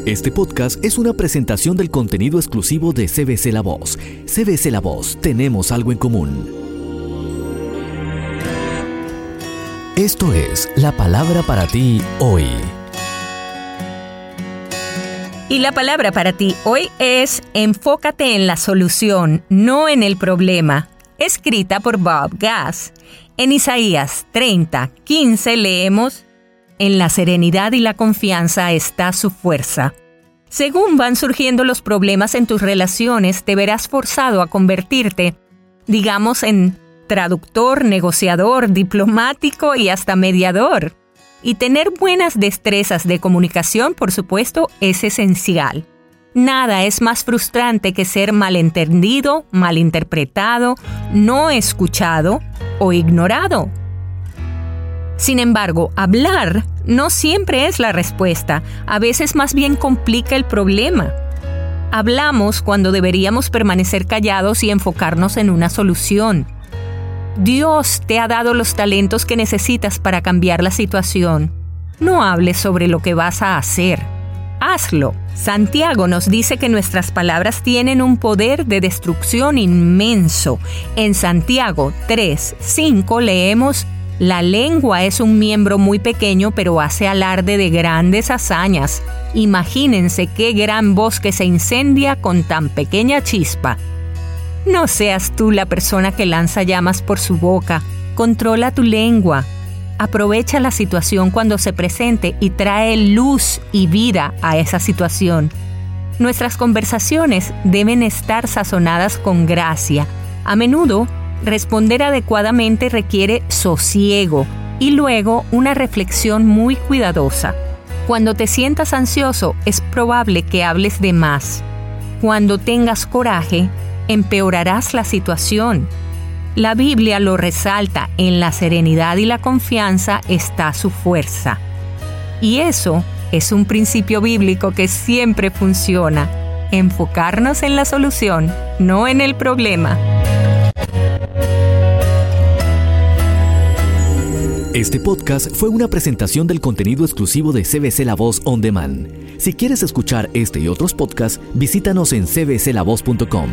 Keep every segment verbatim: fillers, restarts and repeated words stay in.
Este podcast es una presentación del contenido exclusivo de C B C La Voz. C B C La Voz, tenemos algo en común. Esto es la palabra para ti hoy. Y la palabra para ti hoy es enfócate en la solución, no en el problema. Escrita por Bob Gass. En Isaías treinta, quince leemos: en la serenidad y la confianza está su fuerza. Según van surgiendo los problemas en tus relaciones, te verás forzado a convertirte, digamos, en traductor, negociador, diplomático y hasta mediador. Y tener buenas destrezas de comunicación, por supuesto, es esencial. Nada es más frustrante que ser malentendido, malinterpretado, no escuchado o ignorado. Sin embargo, hablar no siempre es la respuesta, a veces más bien complica el problema. Hablamos cuando deberíamos permanecer callados y enfocarnos en una solución. Dios te ha dado los talentos que necesitas para cambiar la situación. No hables sobre lo que vas a hacer. Hazlo. Santiago nos dice que nuestras palabras tienen un poder de destrucción inmenso. En Santiago tres, cinco leemos: la lengua es un miembro muy pequeño, pero hace alarde de grandes hazañas. Imagínense qué gran bosque se incendia con tan pequeña chispa. No seas tú la persona que lanza llamas por su boca. Controla tu lengua. Aprovecha la situación cuando se presente y trae luz y vida a esa situación. Nuestras conversaciones deben estar sazonadas con gracia. A menudo, responder adecuadamente requiere sosiego y luego una reflexión muy cuidadosa. Cuando te sientas ansioso, es probable que hables de más. Cuando tengas coraje, empeorarás la situación. La Biblia lo resalta: en la serenidad y la confianza está su fuerza. Y eso es un principio bíblico que siempre funciona. Enfocarnos en la solución, no en el problema. Este podcast fue una presentación del contenido exclusivo de C B C La Voz On Demand. Si quieres escuchar este y otros podcasts, visítanos en c b c la voz punto com.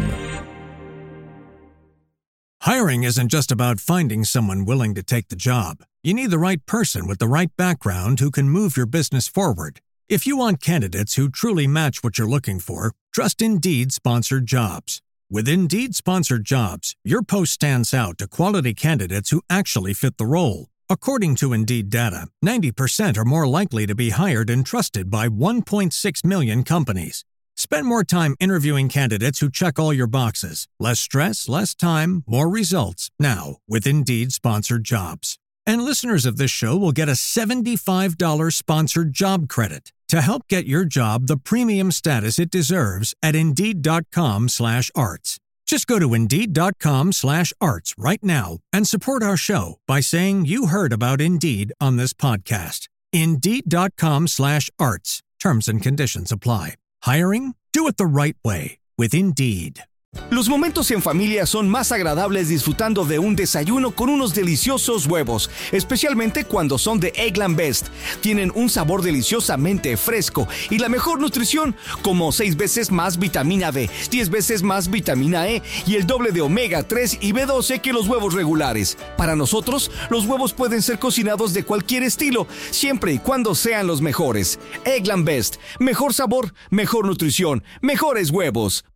Hiring isn't just about finding someone willing to take the job. You need the right person with the right background who can move your business forward. If you want candidates who truly match what you're looking for, trust Indeed Sponsored Jobs. With Indeed Sponsored Jobs, your post stands out to quality candidates who actually fit the role. According to Indeed data, ninety percent are more likely to be hired and trusted by one point six million companies. Spend more time interviewing candidates who check all your boxes. Less stress, less time, more results. Now, with Indeed Sponsored Jobs. And listeners of this show will get a seventy-five dollars sponsored job credit to help get your job the premium status it deserves at Indeed.com slash arts. Just go to Indeed.com slash arts right now and support our show by saying you heard about Indeed on this podcast. Indeed.com slash arts. Terms and conditions apply. Hiring? Do it the right way with Indeed. Los momentos en familia son más agradables disfrutando de un desayuno con unos deliciosos huevos, especialmente cuando son de Eggland Best. Tienen un sabor deliciosamente fresco y la mejor nutrición, como seis veces más vitamina D, diez veces más vitamina E y el doble de omega tres y B doce que los huevos regulares. Para nosotros, los huevos pueden ser cocinados de cualquier estilo, siempre y cuando sean los mejores. Eggland Best. Mejor sabor, mejor nutrición, mejores huevos.